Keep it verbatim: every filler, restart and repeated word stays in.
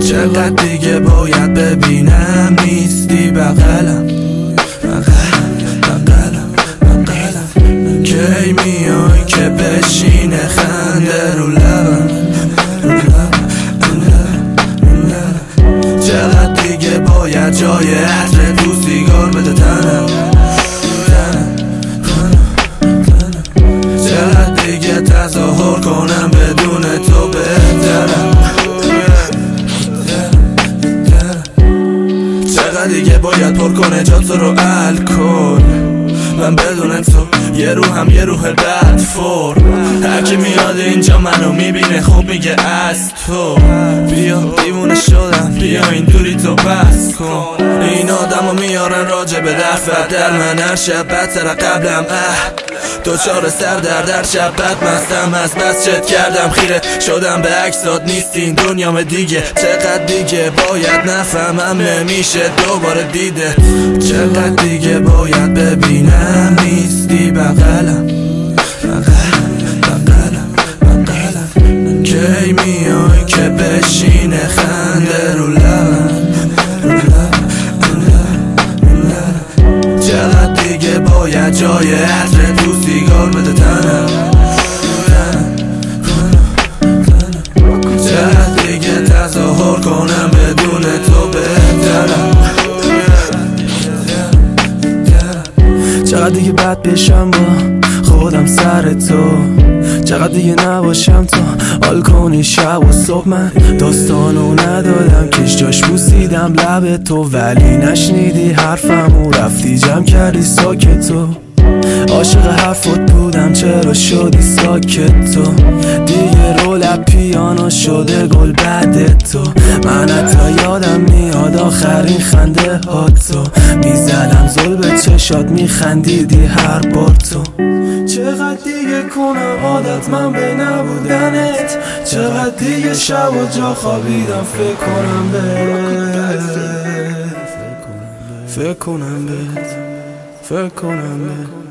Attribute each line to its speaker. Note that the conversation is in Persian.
Speaker 1: چقدر دیگه باید ببینم نیستی بغلم بغلم بغلم بغلم کی میای که بشینه خنده رو لبم رو لبم رو لبم رو لبم چقدر دیگه باید جای عطر تو سیگار بده تنم چقدر دیگه تظاهر کنم بدون تو بهترم چقدر دیگه باید پر کنه جات رو الکل من بدون تو یه روحم یه روح بد فور هر کی میاد اینجا منو میبینه خوب میگه از تو بیا دیوونه شدم بیا این دوری تو بس کن این آدمو میارن راجع به دفعت در من هر شب بدتر قبلم اه دوچار سر در در شب بد مستم از بس چت کردم خیره شدم به عکسات نیستی این دنیام دیگه چقدر دیگه باید نفهمم نمیشه دوباره دیده چقدر دیگه باید ببینم نیستی بغلم بغلم بغلم بغلم کی میای که بشینه خنده رو لبم رو لبم رو لبم رو لبم چقدر دیگه باید جای عطر تو سیگار بده تنم چقدر دیگه تظاهر کنم بدون تو بهترم چقدر دیگه بد بشم با خودم سر تو چقدر دیگه نباشم تو حال کنی شب و صبح من داستانو ندادم کش جاش بوسیدم لب تو ولی نشنیدی حرفم و رفتی جمع کردی ساکت تو عاشق حرفت بودم چرا شدی ساکت تو دیگه رول پیانو شده گل بعد تو من حتی یادم میاد آخرین خنده ها تو میزدم زل به چشات میخندیدی هر بار تو چقدر دیگه کنم عادت من به نبودنت چقدر دیگه شب و جا خوابیدم فکر کنم بهت فکر کنم بهت فکر کنم بهت